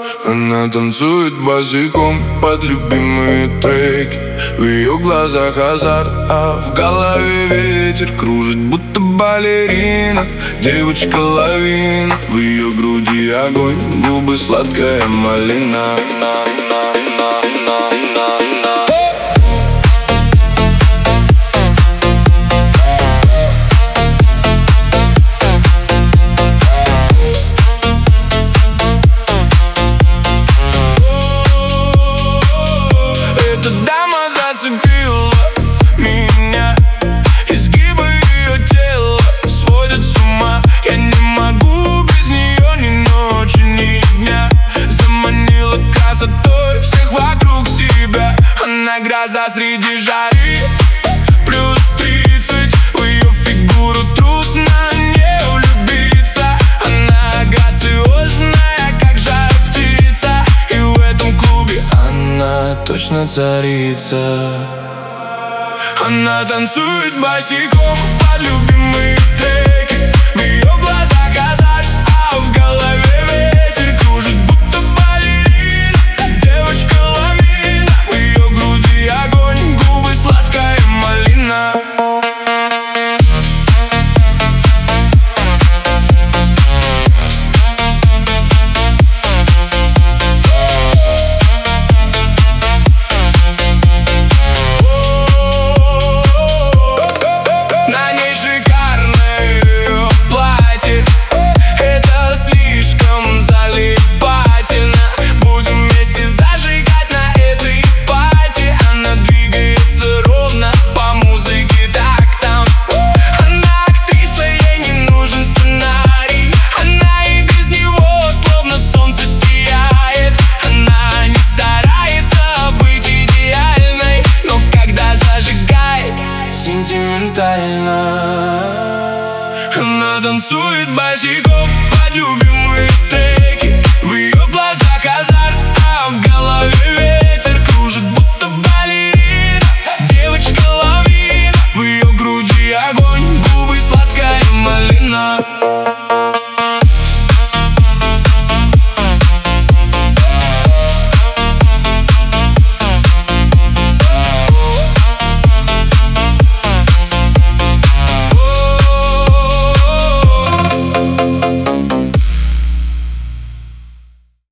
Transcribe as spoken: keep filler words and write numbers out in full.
Она танцует босиком под любимые треки. В ее глазах азарт, а в голове ветер кружит, будто балерина. Девочка лавина, в ее груди огонь, губы сладкая малина. Меня изгибы ее тела сводят с ума. Я не могу без нее ни ночи, ни дня. Заманила красотой всех вокруг себя. Она гроза среди жары, плюс тридцать. В ее фигуру трудно не влюбиться. Она грациозная, как жар птица. И в этом клубе она точно царица. Она танцует босиком под любимые треки. В ее глазах азарт, а в голове ветер кружит, будто балерина. Девочка ламина, в ее груди огонь, губы сладкая малина. Она танцует босиком под любимые треки. В ее глазах азарт, а в голове ветер кружит.